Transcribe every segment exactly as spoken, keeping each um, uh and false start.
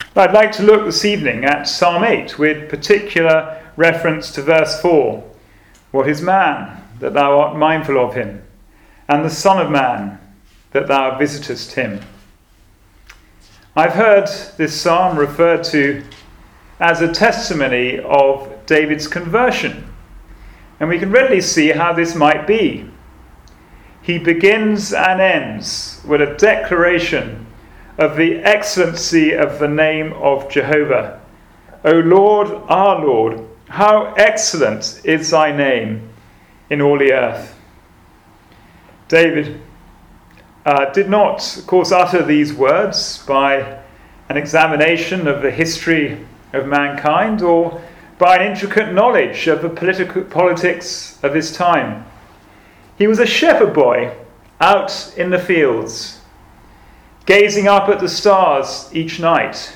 I'd like to look this evening at Psalm eight with particular reference to verse four. What is man, that thou art mindful of him, and the Son of Man, that thou visitest him? I've heard this psalm referred to as a testimony of David's conversion, and we can readily see how this might be. He begins and ends with a declaration of the excellency of the name of Jehovah. O Lord, our Lord, how excellent is thy name in all the earth. David uh, did not, of course, utter these words by an examination of the history of mankind or by an intricate knowledge of the political politics of his time. He was a shepherd boy out in the fields, gazing up at the stars each night,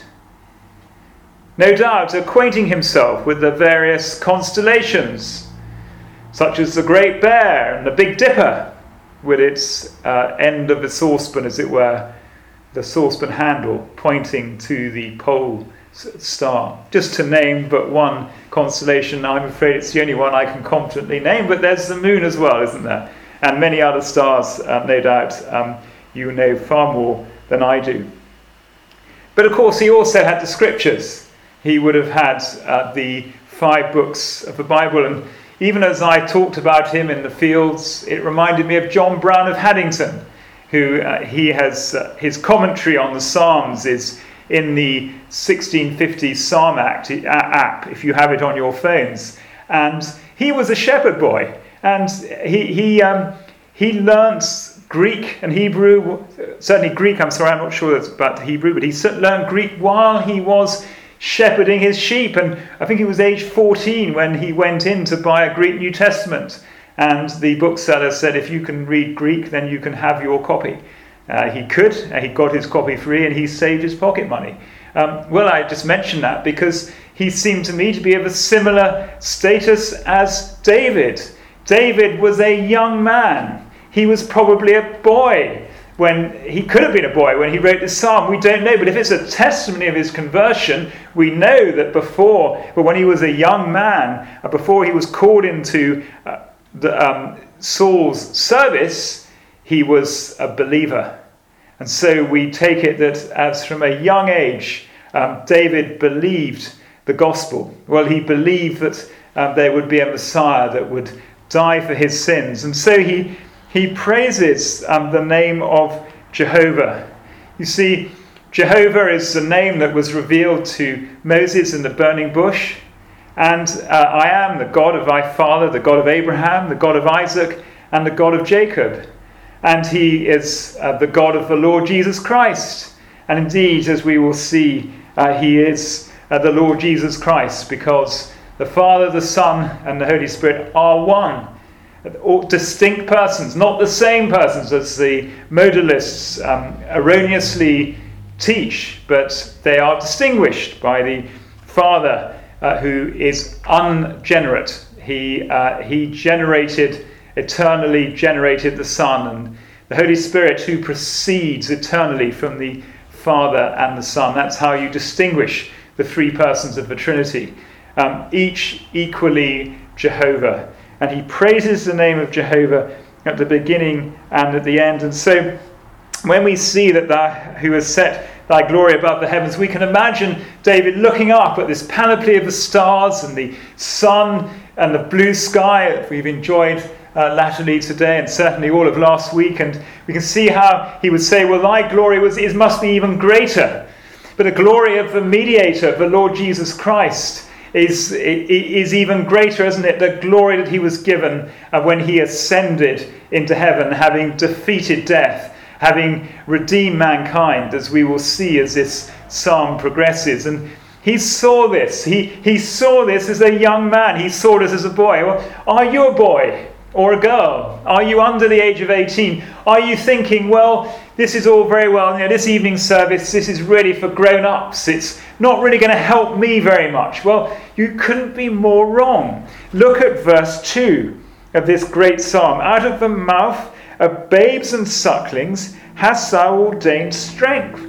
no doubt acquainting himself with the various constellations, such as the Great Bear and the Big Dipper, with its uh, end of the saucepan, as it were, the saucepan handle pointing to the pole star. Just to name but one constellation, I'm afraid it's the only one I can confidently name, but there's the moon as well, isn't there? And many other stars, uh, no doubt, um, you know far more than I do. But of course he also had the scriptures. He would have had uh, the five books of the Bible, and even as I talked about him in the fields, it reminded me of John Brown of Haddington, who uh, he has, uh, his commentary on the Psalms is in the sixteen fifty Psalm Act, uh, app, if you have it on your phones. And he was a shepherd boy, and he he um, he learnt Greek and Hebrew, certainly Greek, I'm sorry, I'm not sure that's about Hebrew, but he learned Greek while he was shepherding his sheep. And I think he was age fourteen when he went in to buy a Greek New Testament. And the bookseller said, if you can read Greek, then you can have your copy. Uh, he could, uh, he got his copy free, and he saved his pocket money. Um, well, I just mentioned that because he seemed to me to be of a similar status as David. David was a young man. He was probably a boy when he could have been a boy when he wrote this psalm. We don't know, but if it's a testimony of his conversion, we know that before, but when he was a young man, uh, before he was called into uh, the, um, Saul's service, he was a believer. And so we take it that as from a young age, um, David believed the gospel. Well, he believed that um, there would be a Messiah that would die for his sins. And so he he praises um, the name of Jehovah. You see, Jehovah is the name that was revealed to Moses in the burning bush. And uh, I am the God of thy father, the God of Abraham, the God of Isaac, and the God of Jacob. And he is uh, the God of the Lord Jesus Christ. And indeed, as we will see, uh, he is uh, the Lord Jesus Christ, because the Father, the Son, and the Holy Spirit are one. All distinct persons, not the same persons as the modalists um, erroneously teach, but they are distinguished by the Father uh, who is ungenerate. He, uh, he generated eternally generated the Son, and the Holy Spirit who proceeds eternally from the Father and the Son. That's how you distinguish the three persons of the Trinity, um, each equally Jehovah. And he praises the name of Jehovah at the beginning and at the end. And so when we see that thou who has set thy glory above the heavens, we can imagine David looking up at this panoply of the stars and the sun and the blue sky that we've enjoyed Uh, latterly today, and certainly all of last week, and we can see how he would say, well, thy glory was it must be even greater. But the glory of the mediator, the Lord Jesus Christ, is is even greater, isn't it? The glory that he was given uh, when he ascended into heaven, having defeated death, having redeemed mankind, as we will see as this psalm progresses. And he saw this. He, he saw this as a young man. He saw this as a boy. Well, are you a boy? Or a girl? Are you under the age of eighteen? Are you thinking, well, this is all very well, you know, this evening service, this is really for grown-ups. It's not really going to help me very much. Well, you couldn't be more wrong. Look at verse two of this great psalm. Out of the mouth of babes and sucklings hast thou ordained strength,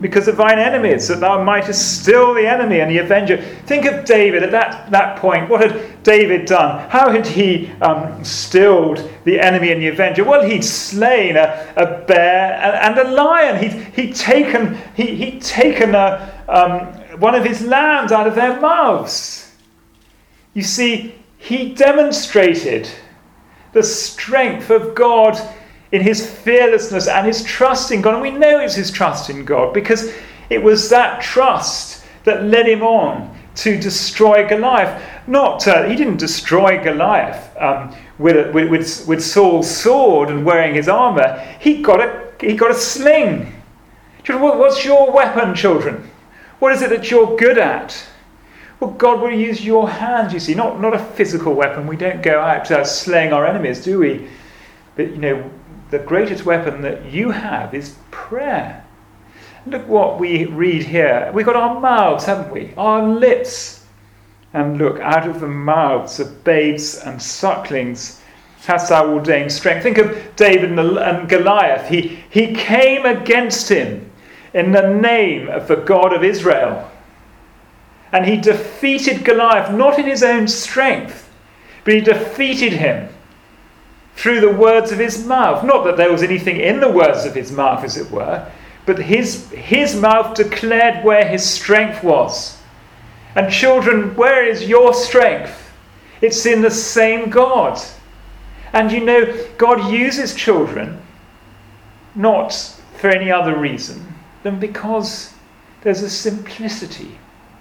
because of thine enemies, that thou mightest still the enemy and the avenger. Think of David at that, that point. What had David done? How had he um, stilled the enemy and the avenger? Well, he'd slain a, a bear and, and a lion. He'd, he'd taken, he, he'd taken a, um, one of his lambs out of their mouths. You see, he demonstrated the strength of God in his fearlessness and his trust in God. And we know it's his trust in God because it was that trust that led him on to destroy Goliath. Not uh, he didn't destroy Goliath um, with, a, with, with with Saul's sword and wearing his armour. He got a he got a sling. Children, what's your weapon, children? What is it that you're good at? Well, God will use your hands, you see, not, not a physical weapon. We don't go out uh, slaying our enemies, do we? But, you know, the greatest weapon that you have is prayer. Look what we read here. We've got our mouths, haven't we? Our lips. And look, out of the mouths of babes and sucklings hast thou ordained strength. Think of David and Goliath. He, he came against him in the name of the God of Israel. And he defeated Goliath, not in his own strength, but he defeated him through the words of his mouth. Not that there was anything in the words of his mouth, as it were, but his, his mouth declared where his strength was. And children, where is your strength? It's in the same God. And you know, God uses children not for any other reason than because there's a simplicity.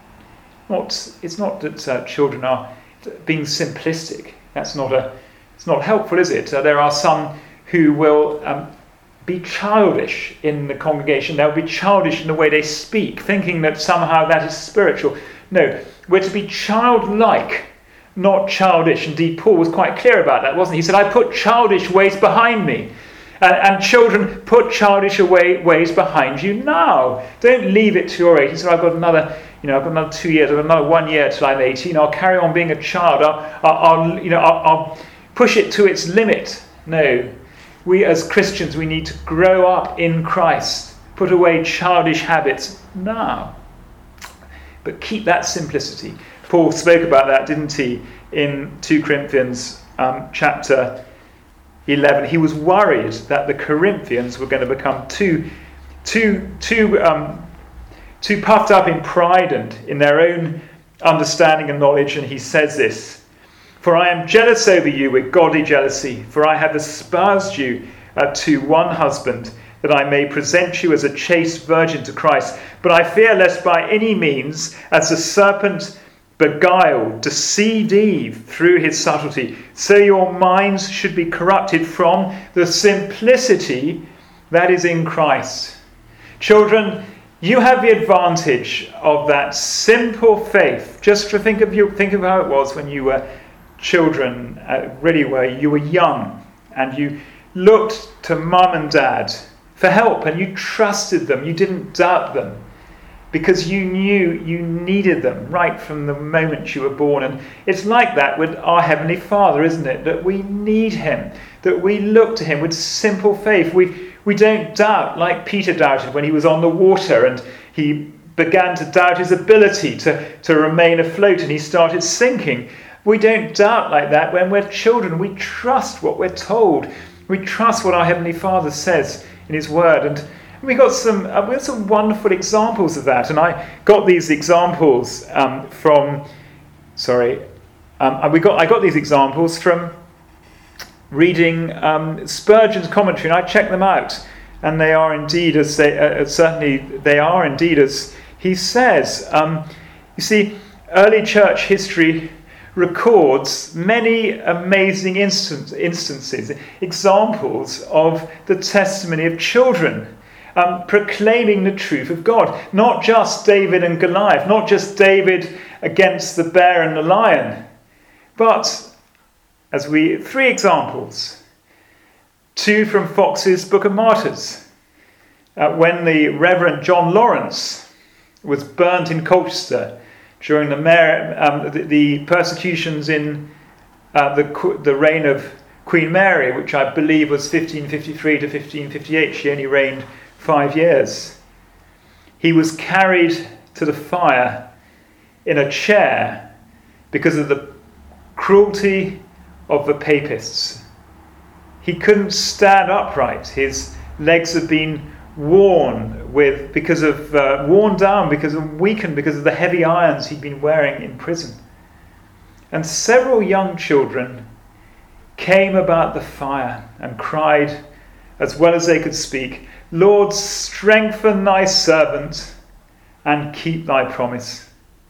Not, it's not that uh, children are being simplistic. That's not a. It's not helpful, is it? Uh, there are some who will um, be childish in the congregation. They'll be childish in the way they speak, thinking that somehow that is spiritual. No, we're to be childlike, not childish. Indeed, Paul was quite clear about that, wasn't he? He said, "I put childish ways behind me." And, and children, put childish away, ways behind you now. Don't leave it to your eighties. So I've got another, you know, I've got another two years, I've got another one year till I'm eighteen. I'll carry on being a child. I'll, I'll, I'll you know, I'll, I'll push it to its limit. No, we as Christians, we need to grow up in Christ. Put away childish habits now. But keep that simplicity. Paul spoke about that, didn't he, in Second Corinthians um, chapter eleven. He was worried that the Corinthians were going to become too, too, too, um, too puffed up in pride and in their own understanding and knowledge. And he says this: "For I am jealous over you with godly jealousy, for I have espoused you uh, to one husband, that I may present you as a chaste virgin to Christ. But I fear lest by any means, as the serpent beguiled, deceived Eve through his subtlety, so your minds should be corrupted from the simplicity that is in Christ." Children, you have the advantage of that simple faith. Just to think of you, think of how it was when you were children, uh, really were, you were young, and you looked to mum and dad for help, and you trusted them, you didn't doubt them, because you knew you needed them right from the moment you were born. And it's like that with our Heavenly Father, isn't it? That we need him, that we look to him with simple faith. We, we don't doubt like Peter doubted when he was on the water and he began to doubt his ability to, to remain afloat and he started sinking. We don't doubt like that when we're children. We trust what we're told. We trust what our Heavenly Father says in his word. And we got some uh, we got some wonderful examples of that, and I got these examples um, from. Sorry, um, we got I got these examples from reading um, Spurgeon's commentary, and I checked them out, and they are indeed as they uh, certainly they are indeed as he says. Um, you see, early church history records many amazing instant, instances, examples of the testimony of children. Um, proclaiming the truth of God. Not just David and Goliath, not just David against the bear and the lion, but as we three examples. Two from Fox's Book of Martyrs. Uh, when the Reverend John Lawrence was burnt in Colchester during the, Mary, um, the, the persecutions in uh, the, the reign of Queen Mary, which I believe was fifteen fifty-three to fifteen fifty-eight. She only reigned five years. He was carried to the fire in a chair because of the cruelty of the papists. He couldn't stand upright. His legs had been worn with because of uh, worn down because of weakened because of the heavy irons he'd been wearing in prison. And several young children came about the fire and cried, as well as they could speak, "Lord, strengthen thy servant and keep thy promise."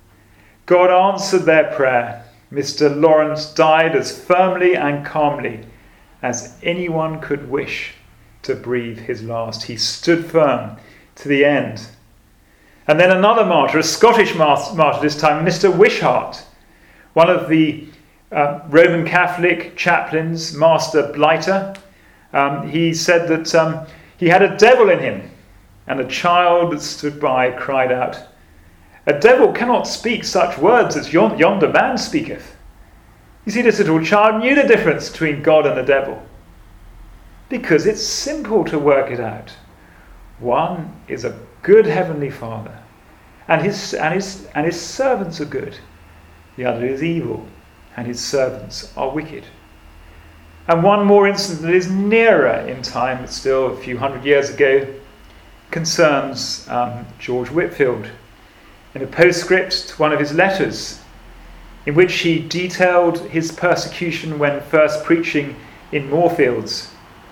God answered their prayer. Mister Lawrence died as firmly and calmly as anyone could wish to breathe his last. He stood firm to the end. And then another martyr, a Scottish martyr this time, Mister Wishart, one of the uh, Roman Catholic chaplains, Master Blighter. Um, he said that um, he had a devil in him, and a child that stood by cried out, "A devil cannot speak such words as yon- yonder man speaketh." You see, this little child knew the difference between God and the devil, because it's simple to work it out. One is a good heavenly Father, and his and his and his servants are good. The other is evil, and his servants are wicked. And one more incident that is nearer in time, but still a few hundred years ago, concerns um, George Whitefield. In a postscript to one of his letters, in which he detailed his persecution when first preaching in Moorfields,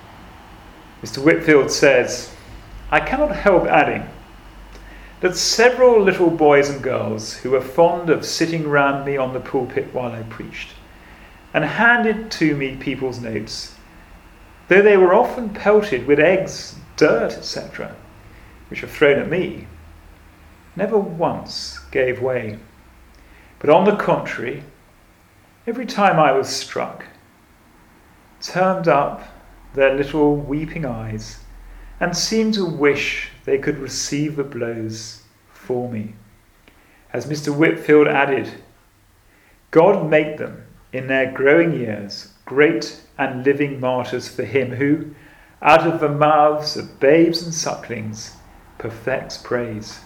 Mister Whitefield says, "I cannot help adding that several little boys and girls who were fond of sitting round me on the pulpit while I preached, and handed to me people's notes, though they were often pelted with eggs, dirt, et cetera, which were thrown at me, never once gave way. But on the contrary, every time I was struck, turned up their little weeping eyes and seemed to wish they could receive the blows for me." As Mister Whitefield added, "God make them in their growing years great and living martyrs for him who, out of the mouths of babes and sucklings, perfects praise."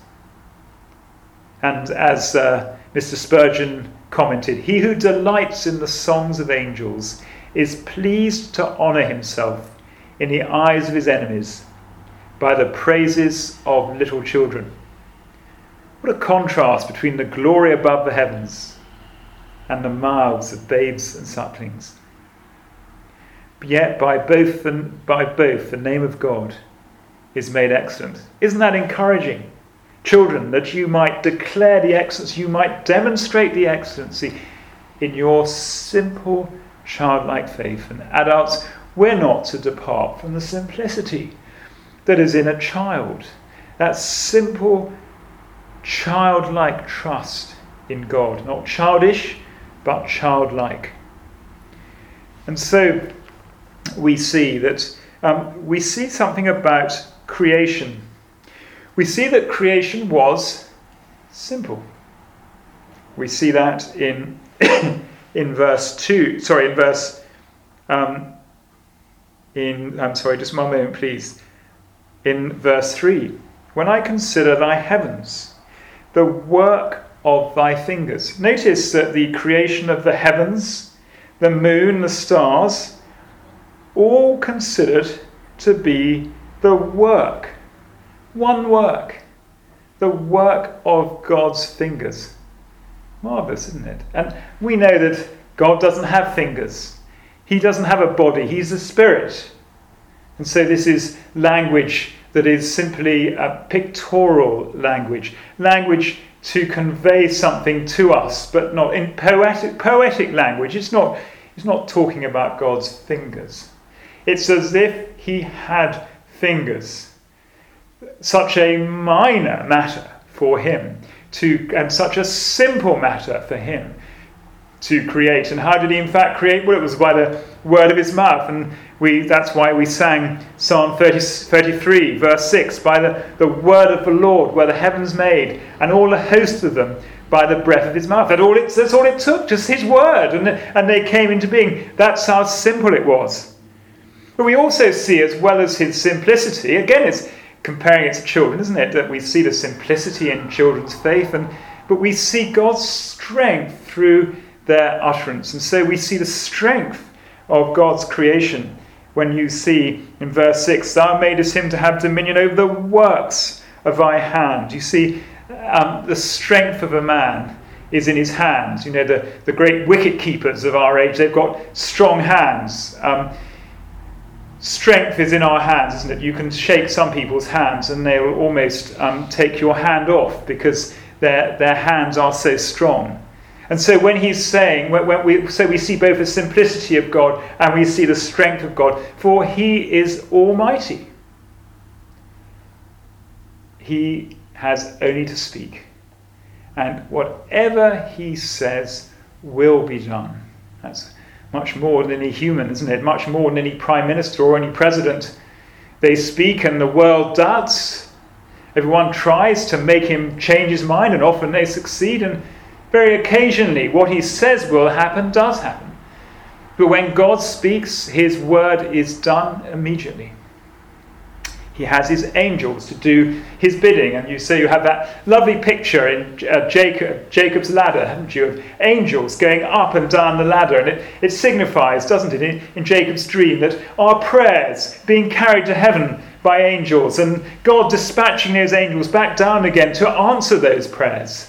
And as uh, Mister Spurgeon commented, "He who delights in the songs of angels is pleased to honour himself in the eyes of his enemies by the praises of little children." What a contrast between the glory above the heavens and the mouths of babes and sucklings. Yet by both the, by both the name of God is made excellent. Isn't that encouraging? Children, that you might declare the excellence, you might demonstrate the excellency in your simple childlike faith. And adults, we're not to depart from the simplicity that is in a child, that simple childlike trust in God, not childish, but childlike. And so we see that um, we see something about creation. We see that creation was simple. We see that in in verse two. Sorry, in verse. Um, in I'm sorry, just one moment, please. In verse three, "When I consider thy heavens, the work of thy fingers." Notice that the creation of the heavens, the moon, the stars, all considered to be the work. One work, the work of God's fingers. Marvellous, isn't it? And we know that God doesn't have fingers. He doesn't have a body. He's a spirit. And so this is language that is simply a pictorial language, language to convey something to us, but not in poetic poetic language. It's not, it's not talking about God's fingers. It's as if he had fingers. Such a minor matter for him to, and such a simple matter for him to create. And how did he in fact create? Well, it was by the word of his mouth. And we that's why we sang Psalm thirty, thirty-three, verse six, by the, the word of the Lord were the heavens made, and all the host of them by the breath of his mouth. That all it, that's all it took, just his word, and, and they came into being. That's how simple it was. But we also see, as well as his simplicity, again, it's comparing it to children, isn't it? That we see the simplicity in children's faith, and but we see God's strength through their utterance. And so we see the strength of God's creation when you see in verse six, thou madest him to have dominion over the works of thy hand. You see um, the strength of a man is in his hands. You know, the, the great wicket keepers of our age, they've got strong hands. Um, strength is in our hands, isn't it? You can shake some people's hands and they will almost um, take your hand off because their, their hands are so strong. And so when he's saying, when, when we, so we see both the simplicity of God and we see the strength of God, for he is almighty. He has only to speak. And whatever he says will be done. That's much more than any human, isn't it? Much more than any prime minister or any president. They speak and the world doubts. Everyone tries to make him change his mind, and often they succeed, and very occasionally what he says will happen does happen. But when God speaks, his word is done immediately. He has his angels to do his bidding. And you say you have that lovely picture in uh, Jacob, Jacob's ladder, haven't you, of angels going up and down the ladder. And it, it signifies, doesn't it, in, in Jacob's dream, that our prayers being carried to heaven by angels and God dispatching those angels back down again to answer those prayers.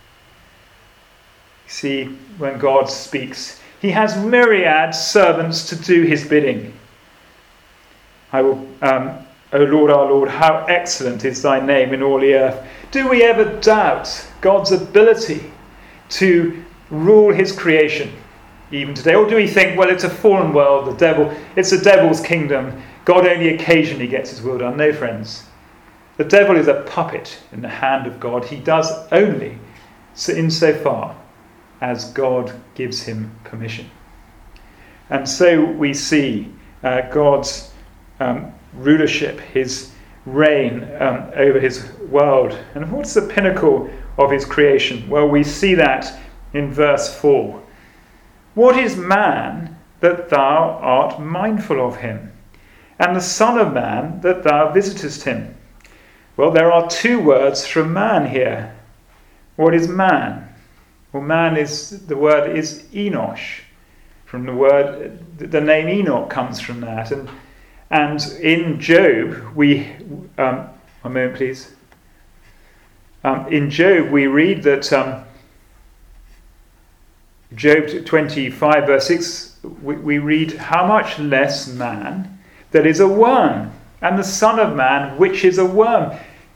You see, when God speaks, he has myriad servants to do his bidding. I will... Um, O Lord, our Lord, how excellent is thy name in all the earth. Do we ever doubt God's ability to rule his creation even today? Or do we think, well, it's a fallen world, the devil, it's the devil's kingdom, God only occasionally gets his will done? No, friends. The devil is a puppet in the hand of God. He does only so insofar as God gives him permission. And so we see uh, God's um, rulership, his reign um, over his world. And what's the pinnacle of his creation? Well, we see that in verse four. What is man that thou art mindful of him, and the Son of Man that thou visitest him? Well, there are two words from man here. What is man? Well, man is, the word is Enosh. From the word, the name Enoch comes from that. And And in Job, we, um, one moment please. Um, in Job, we read that um, Job twenty-five, verse six, we, we read, how much less man that is a worm, and the Son of Man, which is a worm.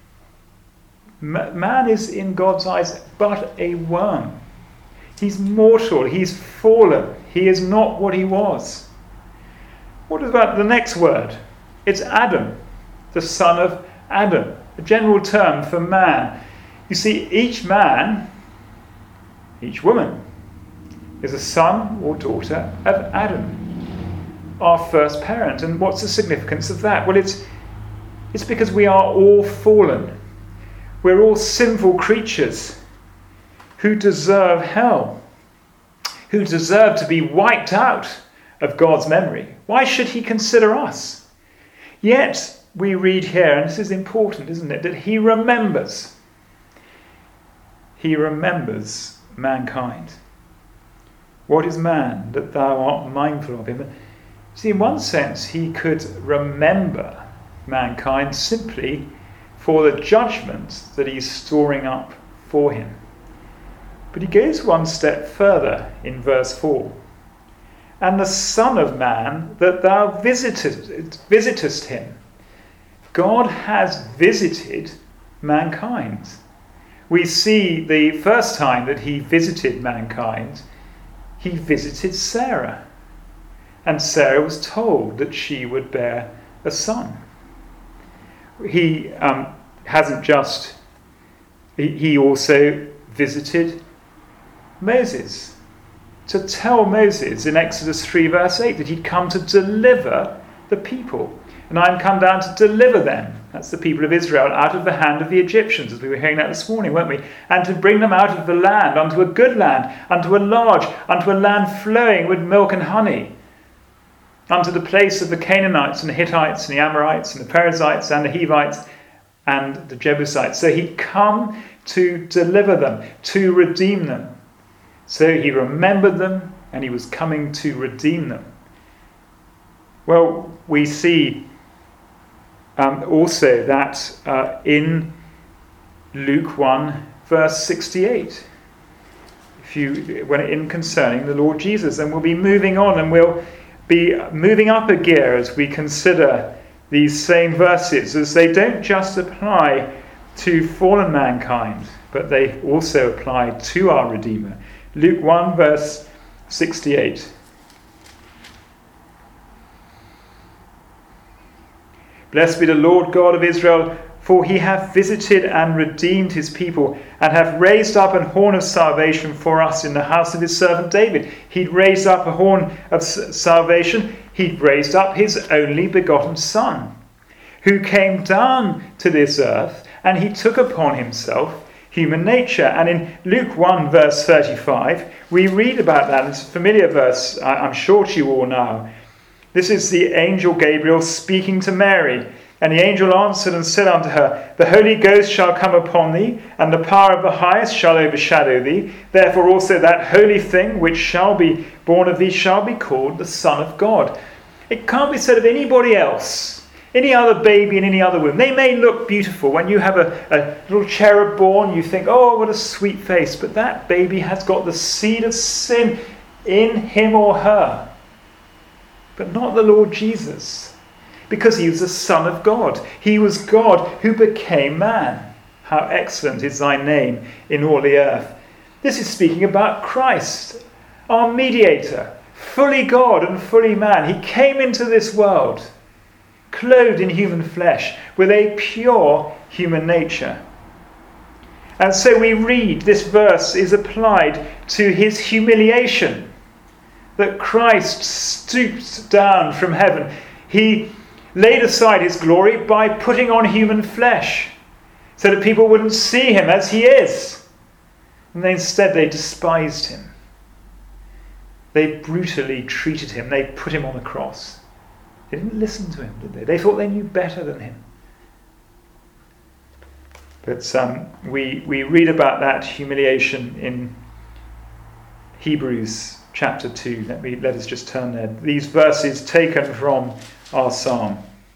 M- man is in God's eyes but a worm. He's mortal, he's fallen, he is not what he was. What about the next word? It's Adam, the son of Adam, a general term for man. You see, each man, each woman, is a son or daughter of Adam, our first parent. And what's the significance of that? Well, it's, it's because we are all fallen. We're all sinful creatures who deserve hell, who deserve to be wiped out of God's memory. Why should he consider us? Yet we read here, and this is important, isn't it, that he remembers. He remembers mankind. What is man that thou art mindful of him? See, in one sense, he could remember mankind simply for the judgment that he's storing up for him. But he goes one step further in verse four. And the Son of Man that thou visitest, visitest him. God has visited mankind. We see the first time that he visited mankind, he visited Sarah. And Sarah was told that she would bear a son. He um, hasn't just, he, he also visited Moses. To tell Moses in Exodus three verse eight that he'd come to deliver the people. And I'm come down to deliver them, that's the people of Israel, out of the hand of the Egyptians, as we were hearing that this morning, weren't we? And to bring them out of the land, unto a good land, unto a large, unto a land flowing with milk and honey, unto the place of the Canaanites and the Hittites and the Amorites and the Perizzites and the Hivites and the Jebusites. So he'd come to deliver them, to redeem them. So he remembered them, and he was coming to redeem them. Well, we see um, also that uh, in Luke one, verse sixty-eight. If you, when in concerning the Lord Jesus, and we'll be moving on, and we'll be moving up a gear as we consider these same verses, as they don't just apply to fallen mankind, but they also apply to our Redeemer. Luke one, verse sixty-eight. Blessed be the Lord God of Israel, for he hath visited and redeemed his people, and hath raised up an horn of salvation for us in the house of his servant David. He'd raised up a horn of salvation. He'd raised up his only begotten Son, who came down to this earth, and he took upon himself human nature. And in Luke one, verse thirty-five, we read about that. It's a familiar verse, I'm sure to you all now. This is the angel Gabriel speaking to Mary. And the angel answered and said unto her, The Holy Ghost shall come upon thee, and the power of the highest shall overshadow thee. Therefore also that holy thing which shall be born of thee shall be called the Son of God. It can't be said of anybody else, any other baby in any other womb. They may look beautiful. When you have a, a little cherub born, you think, oh, what a sweet face. But that baby has got the seed of sin in him or her. But not the Lord Jesus, because he was the Son of God. He was God who became man. How excellent is thy name in all the earth. This is speaking about Christ, our mediator, fully God and fully man. He came into this world, clothed in human flesh, with a pure human nature. And so we read this verse is applied to his humiliation, that Christ stooped down from heaven. He laid aside his glory by putting on human flesh so that people wouldn't see him as he is. And they, instead they despised him. They brutally treated him. They put him on the cross. They didn't listen to him, did they? They thought they knew better than him. But um, we, we read about that humiliation in Hebrews chapter two. Let me let us just turn there. These verses taken from our psalm.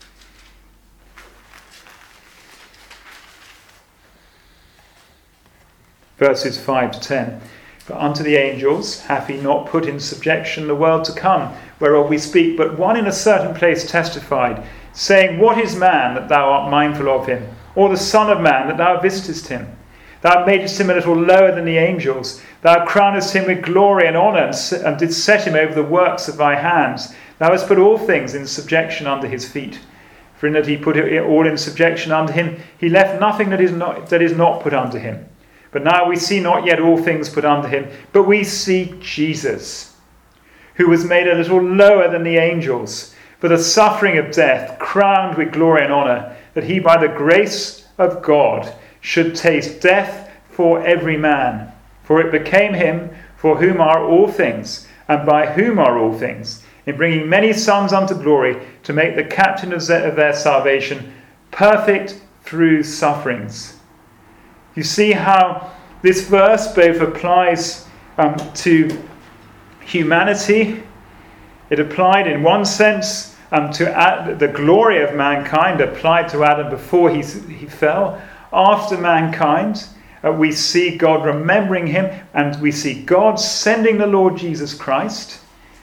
Verses five to ten. But unto the angels hath he not put in subjection the world to come, whereof we speak. But one in a certain place testified, saying, What is man that thou art mindful of him? Or the son of man that thou visitest him? Thou madest him a little lower than the angels. Thou crownest him with glory and honour, and didst set him over the works of thy hands. Thou hast put all things in subjection under his feet. For in that he put it all in subjection under him, he left nothing that is not that is not put under him. But now we see not yet all things put under him, but we see Jesus, who was made a little lower than the angels, for the suffering of death, crowned with glory and honour, that he by the grace of God should taste death for every man. For it became him for whom are all things, and by whom are all things, in bringing many sons unto glory, to make the captain of their salvation perfect through sufferings. You see how this verse both applies um, to humanity. It applied in one sense um, to Ad- the glory of mankind applied to Adam before he, he fell. After mankind, uh, we see God remembering him, and we see God sending the Lord Jesus Christ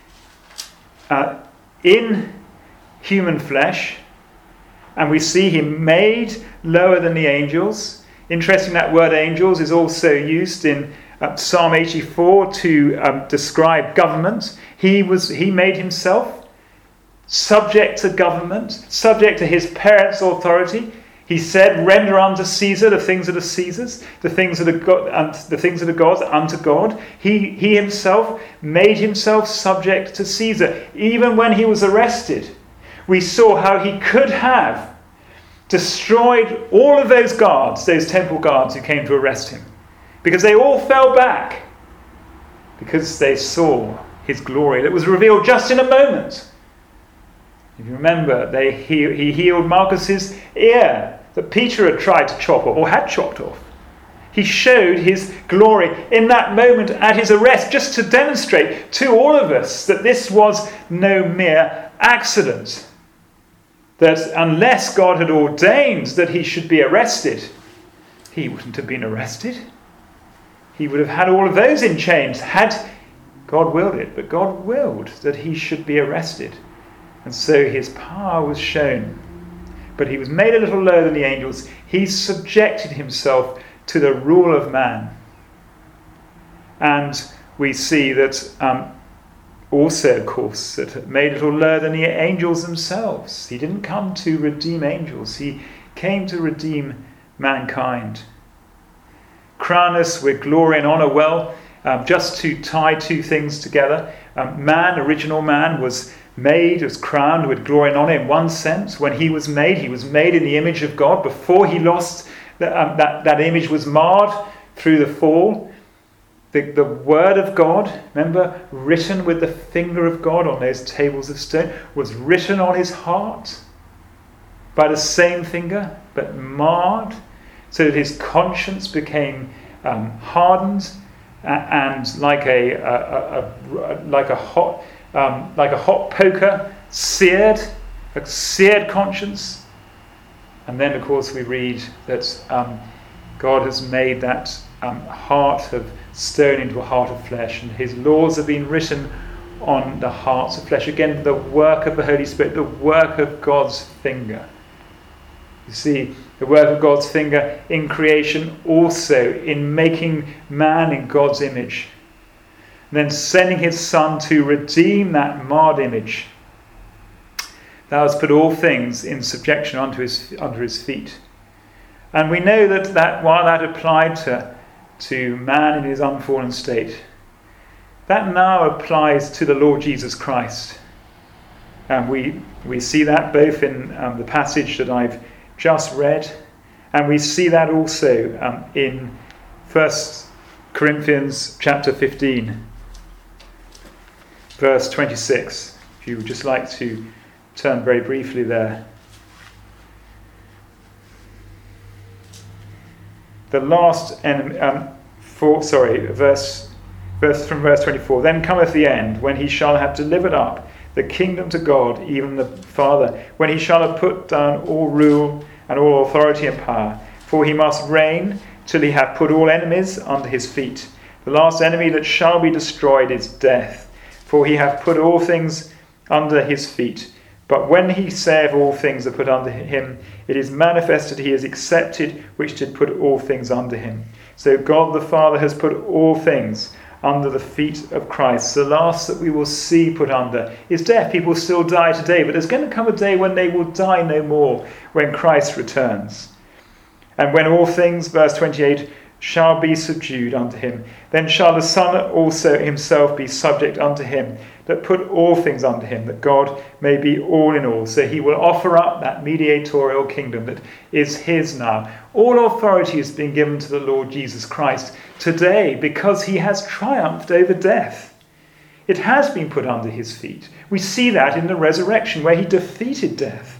uh, in human flesh, and we see him made lower than the angels. Interesting, that word angels is also used in uh, Psalm eighty-four to um, describe government. He was he made himself subject to government, subject to his parents' authority. He said, "Render unto Caesar the things that are Caesar's, the things that are God, and the things that are God's unto God." He he himself made himself subject to Caesar. Even when he was arrested, we saw how he could have destroyed all of those guards, those temple guards who came to arrest him, because they all fell back because they saw his glory that was revealed just in a moment. If you remember, they he, he healed Malchus's ear that Peter had tried to chop off, or had chopped off. He showed his glory in that moment at his arrest, just to demonstrate to all of us that this was no mere accident. That unless God had ordained that he should be arrested, he wouldn't have been arrested. He would have had all of those in chains had God willed it. But God willed that he should be arrested. And so his power was shown. But he was made a little lower than the angels. He subjected himself to the rule of man. And we see that um, also, of course, that made a little lower than the angels themselves. He didn't come to redeem angels. He came to redeem mankind. Crown us with glory and honour. Well, um, just to tie two things together, um, man, original man, was made, was crowned with glory and honour in one sense. When he was made, he was made in the image of God. Before he lost, the, um, that, that image was marred through the fall. The, the word of God, remember, written with the finger of God on those tables of stone, was written on his heart by the same finger, but marred, so that his conscience became um, hardened and like a, a, a, a like a hot um, like a hot poker, seared, a seared conscience. And then, of course, we read that um, God has made that um, heart of stone into a heart of flesh, and his laws have been written on the hearts of flesh. Again, the work of the Holy Spirit, the work of God's finger. You see, the work of God's finger in creation, also in making man in God's image. And then sending his Son to redeem that marred image. Thou hast put all things in subjection unto his, under his feet. And we know that, that while that applied to, to man in his unfallen state, that now applies to the Lord Jesus Christ. And we, we see that both in um, the passage that I've just read, and we see that also um, in First Corinthians chapter fifteen, verse twenty-six. If you would just like to turn very briefly there. The last enemy, um, for, sorry, verse, verse from verse twenty-four. Then cometh the end, when he shall have delivered up the kingdom to God, even the Father, when he shall have put down all rule and all authority and power. For he must reign till he have put all enemies under his feet. The last enemy that shall be destroyed is death. For he hath put all things under his feet. But when he saith all things are put under him, it is manifested he is accepted which did put all things under him. So God the Father has put all things under the feet of Christ. The last that we will see put under is death. People still die today, but there's going to come a day when they will die no more, when Christ returns. And when all things, verse twenty-eight, shall be subdued unto him, then shall the Son also himself be subject unto him, that put all things under him, that God may be all in all. So he will offer up that mediatorial kingdom that is his now. All authority has been given to the Lord Jesus Christ today because he has triumphed over death. It has been put under his feet. We see that in the resurrection where he defeated death.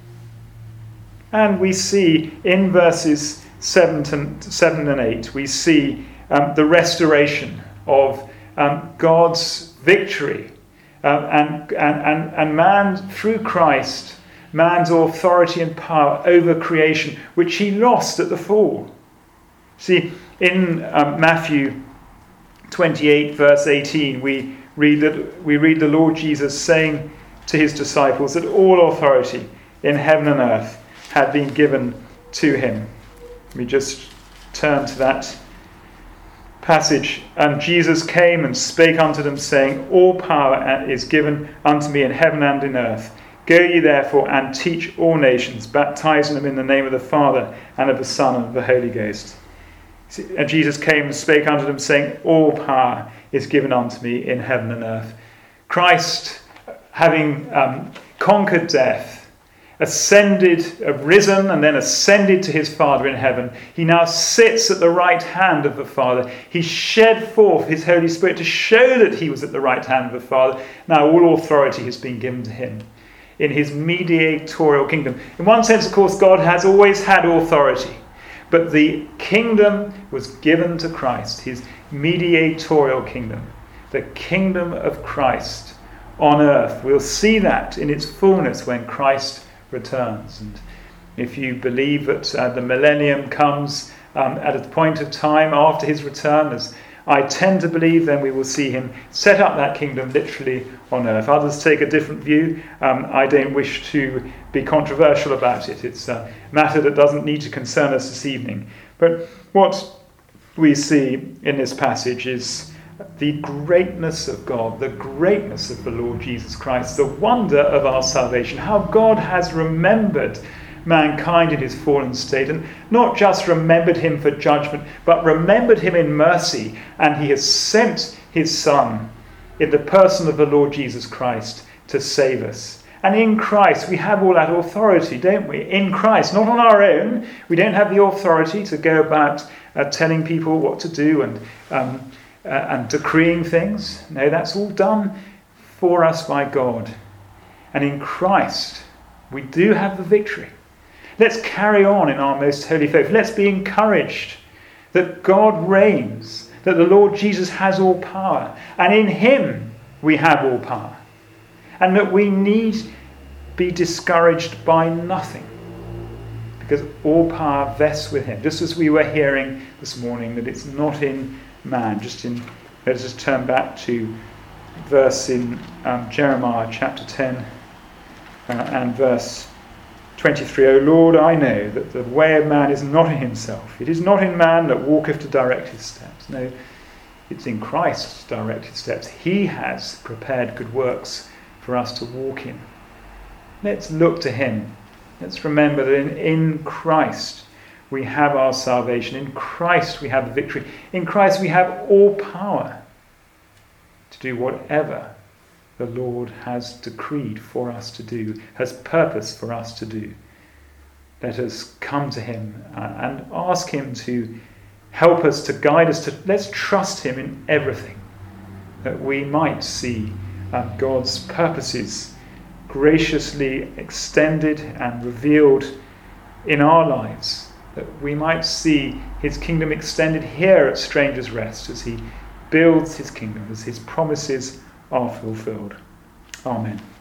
And we see in verses seven, to, seven and eight, we see um, the restoration of um, God's victory. Um, and, and, and, and man, through Christ, man's authority and power over creation, which he lost at the fall. See, in um, Matthew twenty-eight, verse eighteen, we read that we read the Lord Jesus saying to his disciples that all authority in heaven and earth had been given to him. We just turn to that passage. And Jesus came and spake unto them, saying, all power is given unto me in heaven and in earth. Go ye therefore and teach all nations, baptizing them in the name of the Father and of the Son and of the Holy Ghost. And Jesus came and spake unto them, saying, all power is given unto me in heaven and earth. Christ, having um, conquered death, ascended, risen, and then ascended to his Father in heaven. He now sits at the right hand of the Father. He shed forth his Holy Spirit to show that he was at the right hand of the Father. Now all authority has been given to him in his mediatorial kingdom. In one sense, of course, God has always had authority, but the kingdom was given to Christ, his mediatorial kingdom, the kingdom of Christ on earth. We'll see that in its fullness when Christ returns. And if you believe that uh, the millennium comes um, at a point of time after his return, as I tend to believe, then we will see him set up that kingdom literally on earth. Others take a different view. Um, I don't wish to be controversial about it. It's a matter that doesn't need to concern us this evening. But what we see in this passage is the greatness of God, the greatness of the Lord Jesus Christ, the wonder of our salvation, how God has remembered mankind in his fallen state, and not just remembered him for judgment, but remembered him in mercy, and he has sent his Son in the person of the Lord Jesus Christ to save us. And in Christ we have all that authority, don't we? In Christ, not on our own. We don't have the authority to go about uh, telling people what to do and um, uh, and decreeing things. No, that's all done for us by God. And in Christ we do have the victory. Let's carry on in our most holy faith. Let's be encouraged that God reigns, that the Lord Jesus has all power, and in him we have all power, and that we need be discouraged by nothing, because all power vests with him. Just as we were hearing this morning, that it's not in man. Just in, let's just turn back to verse in um, Jeremiah chapter ten uh, and verse twenty-three. O Lord, I know that the way of man is not in himself. It is not in man that walketh to direct his steps. No, it's in Christ to direct his steps. He has prepared good works for us to walk in. Let's look to him. Let's remember that in, in Christ we have our salvation. In Christ we have the victory. In Christ we have all power to do whatever the Lord has decreed for us to do, has purposed for us to do. Let us come to him and ask him to help us, to guide us. To let's trust him in everything, that we might see um, God's purposes graciously extended and revealed in our lives, that we might see his kingdom extended here at Strangers' Rest as he builds his kingdom, as his promises are fulfilled. Amen.